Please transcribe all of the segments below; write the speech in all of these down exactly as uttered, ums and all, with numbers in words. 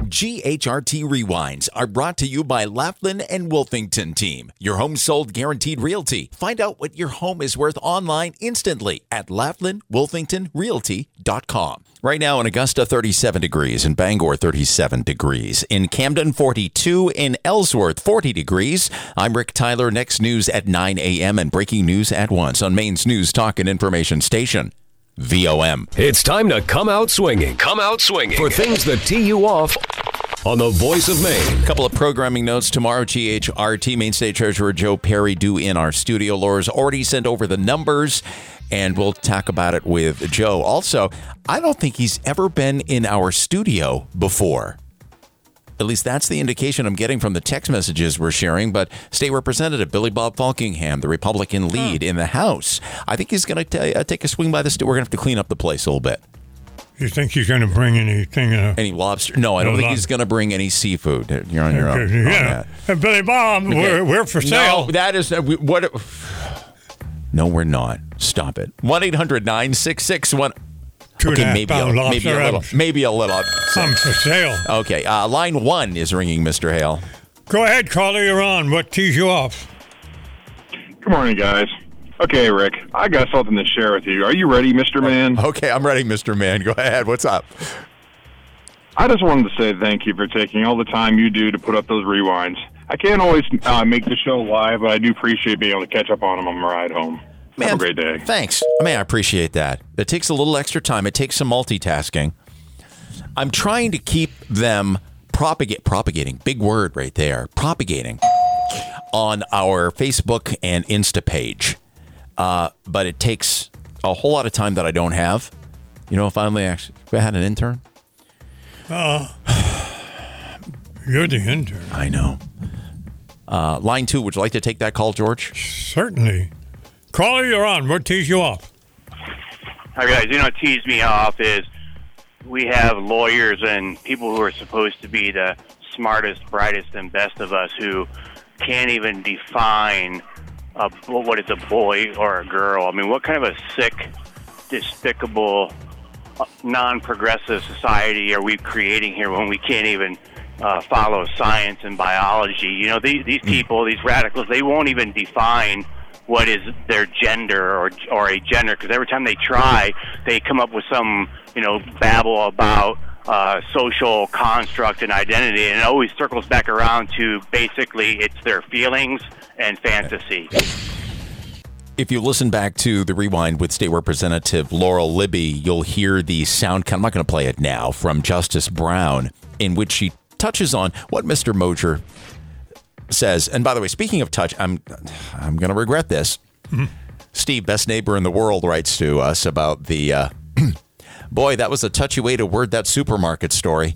G H R T Rewinds are brought to you by Laughlin and Wolfington Team. Your home sold guaranteed realty. Find out what your home is worth online instantly at laughlin wolfington realty dot com. Right now in Augusta, thirty-seven degrees. In Bangor, thirty-seven degrees. In Camden, forty-two. In Ellsworth, forty degrees. I'm Rick Tyler. Next news at nine a.m. and breaking news at once on Maine's News Talk and Information Station. V O M. It's time to come out swinging. Come out swinging for things that tee you off on the Voice of Maine. A couple of programming notes tomorrow. G H R T Maine State Treasurer Joe Perry due in our studio. Laura's already sent over the numbers, and we'll talk about it with Joe. Also, I don't think he's ever been in our studio before. At least that's the indication I'm getting from the text messages we're sharing. But State Representative Billy Bob Falkingham, the Republican lead in the House, I think he's going to uh, take a swing by the st- We're going to have to clean up the place a little bit. You think he's going to bring anything? Uh, any lobster? No, I don't no think lob- he's going to bring any seafood. You're on your okay, own. Yeah. On Billy Bob, okay. we're, we're for sale. No, that is... Uh, we, what? No, we're not. Stop it. one eight hundred nine six six one... Two okay, and a half maybe pound a, lobster maybe a little. abs. Maybe a little. I'm for sale. Okay, uh, line one is ringing, Mister Hale. Go ahead, caller. You're on. What tees you off? Good morning, guys. Okay, Rick, I got something to share with you. Are you ready, Mister Man? Okay, I'm ready, Mister Man. Go ahead. What's up? I just wanted to say thank you for taking all the time you do to put up those rewinds. I can't always uh, make the show live, but I do appreciate being able to catch up on them on my ride home. Man, have a great day. Thanks. Man, I appreciate that. It takes a little extra time. It takes some multitasking. I'm trying to keep them propagate, propagating, big word right there, propagating on our Facebook and Insta page. Uh, but it takes a whole lot of time that I don't have. You know, if I only actually if I had an intern. Uh, you're the intern. I know. Uh, line two, would you like to take that call, George? Certainly. Caller, you're on. What tees you off? Hi, guys. You know what tees me off is we have lawyers and people who are supposed to be the smartest, brightest, and best of us who can't even define a, what is a boy or a girl. I mean, what kind of a sick, despicable, non-progressive society are we creating here when we can't even uh, follow science and biology? You know, these, these people, these radicals, they won't even define what is their gender or or a gender, because every time they try, they come up with some, you know, babble about uh, social construct and identity, and it always circles back around to basically it's their feelings and fantasy. If you listen back to the Rewind with State Representative Laurel Libby, you'll hear the sound, I'm not going to play it now, from Justice Brown, in which she touches on what Mister Mosier says. And by the way, speaking of touch, I'm I'm going to regret this. Mm-hmm. Steve, best neighbor in the world, writes to us about the, uh, boy, that was a touchy way to word that supermarket story.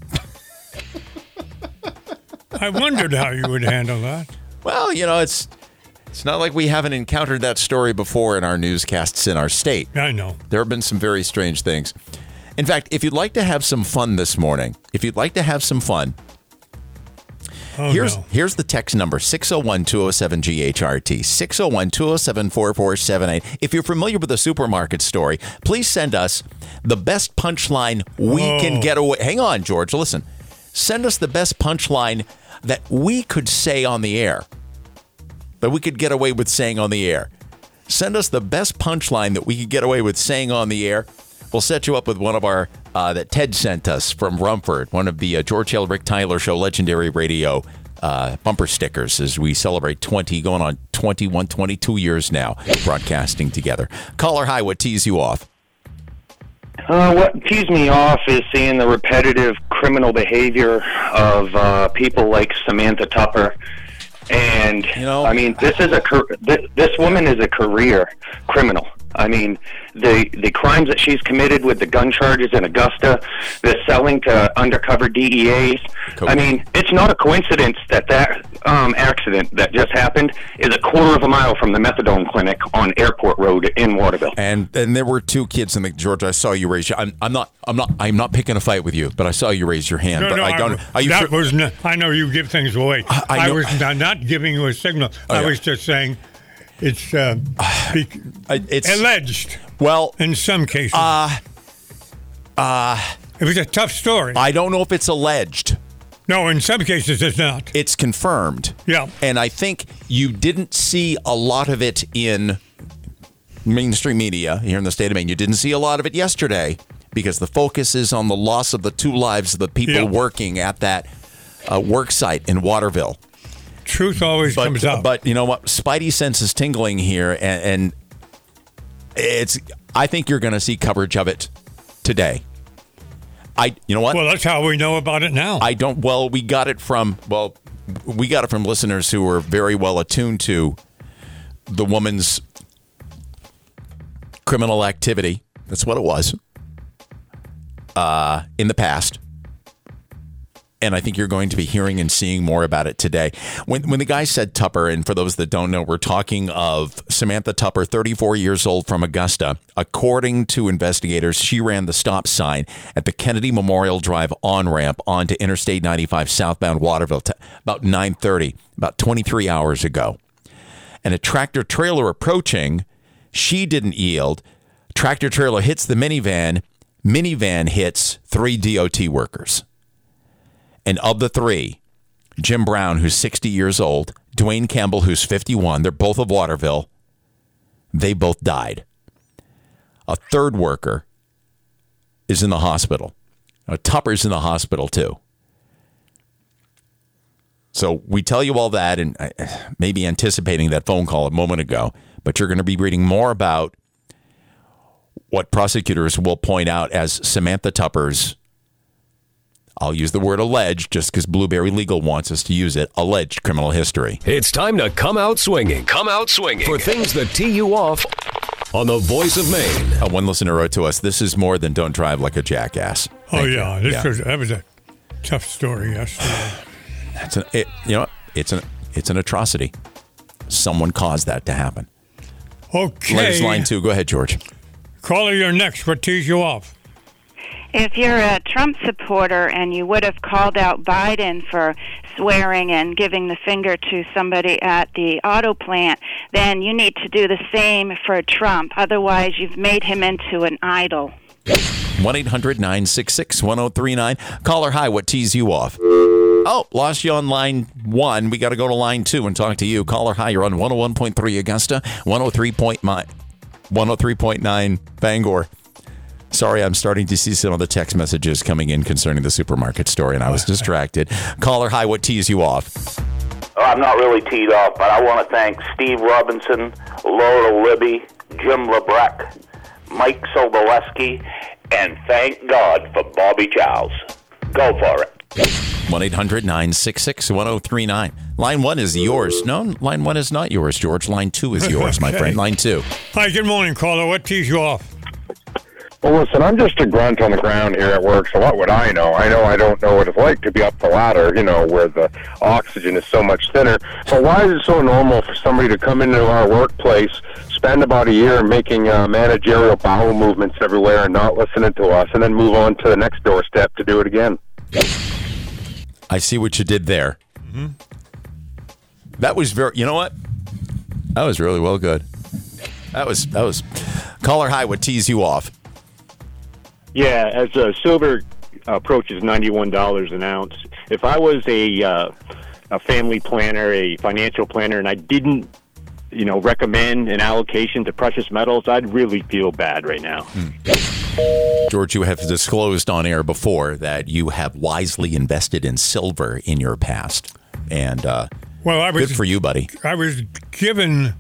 I wondered how you would handle that. Well, you know, it's it's not like we haven't encountered that story before in our newscasts in our state. I know. There have been some very strange things. In fact, if you'd like to have some fun this morning, if you'd like to have some fun, Oh, here's no. here's the text number, six oh one, two oh seven, G H R T, six oh one, two oh seven, four four seven eight. If you're familiar with the supermarket story, please send us the best punchline we Whoa. can get away. Hang on, George, listen. Send us the best punchline that we could say on the air, that we could get away with saying on the air. Send us the best punchline that we could get away with saying on the air. We'll set you up with one of our, uh, that Ted sent us from Rumford, one of the uh, George Hale, Rick Tyler Show legendary radio uh, bumper stickers as we celebrate twenty, going on twenty-one, twenty-two years now, broadcasting together. Caller, hi, what tees you off? Uh, what tees me off is seeing the repetitive criminal behavior of uh, people like Samantha Tupper. And, You know, I mean, this is a this, this woman is a career criminal. I mean, the the crimes that she's committed with the gun charges in Augusta, the selling to undercover D E As. Cool. I mean, it's not a coincidence that that um, accident that just happened is a quarter of a mile from the methadone clinic on Airport Road in Waterville. And and there were two kids in the George. I saw you raise your. I'm, I'm not. I'm not. I'm not picking a fight with you, but I saw you raise your hand. No, but no, I don't. I, Are you that fr- was not, I know you give things away. I- I I, know- was not, not giving you a signal. Oh, I yeah. was just saying it's uh, be, it's alleged well. in some cases. Uh, uh, it was a tough story. I don't know if it's alleged. No, in some cases it's not. It's confirmed. Yeah. And I think you didn't see a lot of it in mainstream media here in the state of Maine. You didn't see a lot of it yesterday because the focus is on the loss of the two lives of the people Yeah. working at that uh, work site in Waterville. Truth always But, comes out. but you know what? Spidey sense is tingling here, and, and it's. I think you're going to see coverage of it today. I. You know what? well, that's how we know about it now. I don't. Well, we got it from. Well, we got it from listeners who were very well attuned to the woman's criminal activity. That's what it was. Uh, in the past. And I think you're going to be hearing and seeing more about it today. When when the guy said Tupper, and for those that don't know, we're talking of Samantha Tupper, thirty-four years old, from Augusta. According to investigators, she ran the stop sign at the Kennedy Memorial Drive on-ramp onto Interstate ninety-five southbound Waterville t- about nine thirty, about twenty-three hours ago. And a tractor trailer approaching, she didn't yield. Tractor trailer hits the minivan. Minivan hits three D O T workers. And of the three, Jim Brown, who's sixty years old, Dwayne Campbell, who's fifty-one, they're both of Waterville, they both died. A third worker is in the hospital. Now, Tupper's in the hospital, too. So we tell you all that, and maybe anticipating that phone call a moment ago, but you're going to be reading more about what prosecutors will point out as Samantha Tupper's, I'll use the word alleged just because Blueberry Legal wants us to use it, alleged criminal history. It's time to come out swinging. Come out swinging for things that tee you off on the Voice of Maine. Uh, one listener wrote to us, this is more than don't drive like a jackass. oh, Thank you. yeah. This Yeah. Was, that was a tough story yesterday. That's an, it, you know, it's an, it's an atrocity. Someone caused that to happen. Okay. Letters line two. Go ahead, George. Caller, you're next. What tees you off? If you're a Trump supporter and you would have called out Biden for swearing and giving the finger to somebody at the auto plant, then you need to do the same for Trump. Otherwise, you've made him into an idol. one eight hundred nine six six one oh three nine. Caller, hi. What tees you off? Oh, lost you on line one. We got to go to line two and talk to you. Caller, hi. You're on one oh one point three Augusta, one oh three point nine Bangor. Sorry, I'm starting to see some of the text messages coming in concerning the supermarket story, and I was distracted. Caller, hi, what tees you off? Oh, I'm not really teed off, but I want to thank Steve Robinson, Laura Libby, Jim LeBrecq, Mike Soboleski, and thank God for Bobby Charles. Go for it. one eight hundred nine six six one oh three nine. Line one is yours. No, line one is not yours, George. Line two is yours, my Okay. friend. Line two. Hi, good morning, caller. What tees you off? Well, listen, I'm just a grunt on the ground here at work, so what would I know? I know I don't know what it's like to be up the ladder, you know, where the oxygen is so much thinner. But why is it so normal for somebody to come into our workplace, spend about a year making uh, managerial bowel movements everywhere and not listening to us, and then move on to the next doorstep to do it again? I see what you did there. Mm-hmm. That was very, you know what? That was really well good. That was, that was, caller, hi, what tees you off? Yeah, as uh, silver approaches ninety-one dollars an ounce, if I was a uh, a family planner, a financial planner, and I didn't, you know, recommend an allocation to precious metals, I'd really feel bad right now. Hmm. George, you have disclosed on air before that you have wisely invested in silver in your past, and uh, Well, I was good for you, buddy. I was given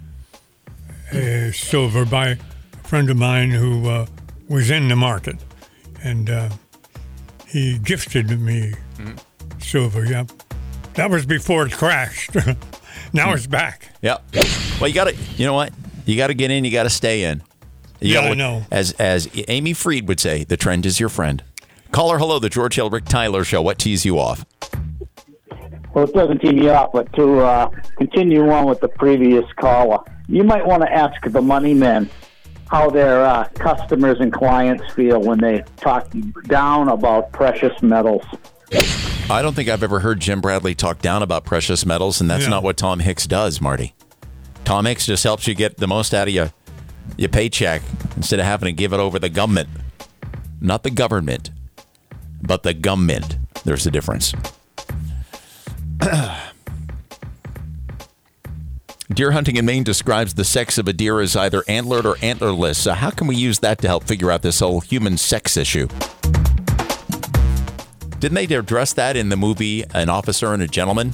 uh, silver by a friend of mine who uh, was in the market, and uh, he gifted me Mm-hmm. silver. Yep, that was before it crashed. Now it's back. Yep. Well, you got to, you know what? You got to get in. You got to stay in. You Yeah, gotta- I know. As as Amy Freed would say, the trend is your friend. Caller, hello, the George Hill Rick Tyler Show. What tees you off? Well, it doesn't tee me off, but to uh, continue on with the previous caller, you might want to ask the money men how their uh, customers and clients feel when they talk down about precious metals. I don't think I've ever heard Jim Bradley talk down about precious metals, and that's Yeah. not what Tom Hicks does, Marty. Tom Hicks just helps you get the most out of your, your paycheck instead of having to give it over the government. Not the government, but the government. There's a difference. Deer hunting in Maine describes the sex of a deer as either antlered or antlerless. So how can we use that to help figure out this whole human sex issue? Didn't they address that in the movie An Officer and a Gentleman?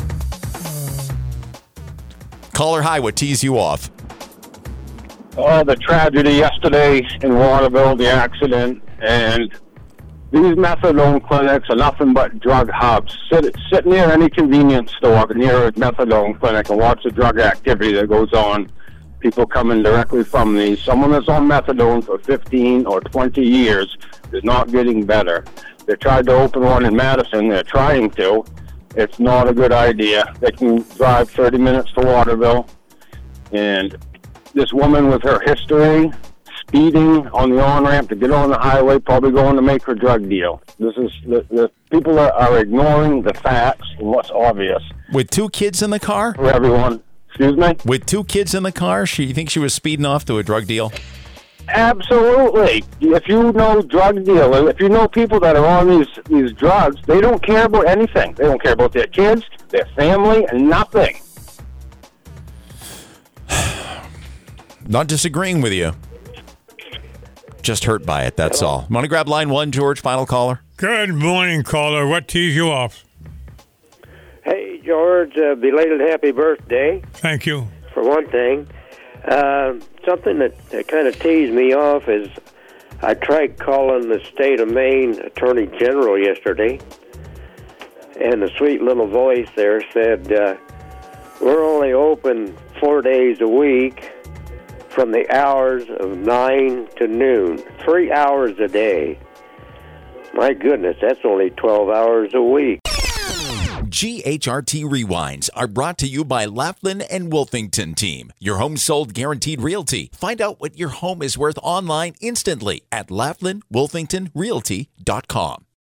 Caller, hi, what tees you off? Oh, the tragedy yesterday in Waterville, the accident, and these methadone clinics are nothing but drug hubs. Sit, sit near any convenience store near a methadone clinic and watch the drug activity that goes on. People coming directly from these. Someone that's on methadone for fifteen or twenty years is not getting better. They tried to open one in Madison. They're trying to. It's not a good idea. They can drive thirty minutes to Waterville. And this woman with her history, speeding on the on-ramp to get on the highway, probably going to make her drug deal. This is the, the people are, are ignoring the facts and what's obvious. With two kids in the car? For everyone. Excuse me? With two kids in the car, she you think she was speeding off to a drug deal? Absolutely. If you know drug dealers, if you know people that are on these, these drugs, they don't care about anything. They don't care about their kids, their family, and nothing. Not disagreeing with you. Just hurt by it, that's all. Want to grab line one, George, final caller? Good morning, caller. What tees you off? Hey, George, uh, belated happy birthday. Thank you. For one thing. Uh, something that, that kind of teased me off is I tried calling the state of Maine Attorney General yesterday, and the sweet little voice there said, uh, we're only open four days a week from the hours of nine to noon, three hours a day. My goodness, that's only twelve hours a week. G H R T Rewinds are brought to you by Laughlin and Wolfington Team. Your home sold guaranteed realty. Find out what your home is worth online instantly at Laughlin Wolfington Realty dot com.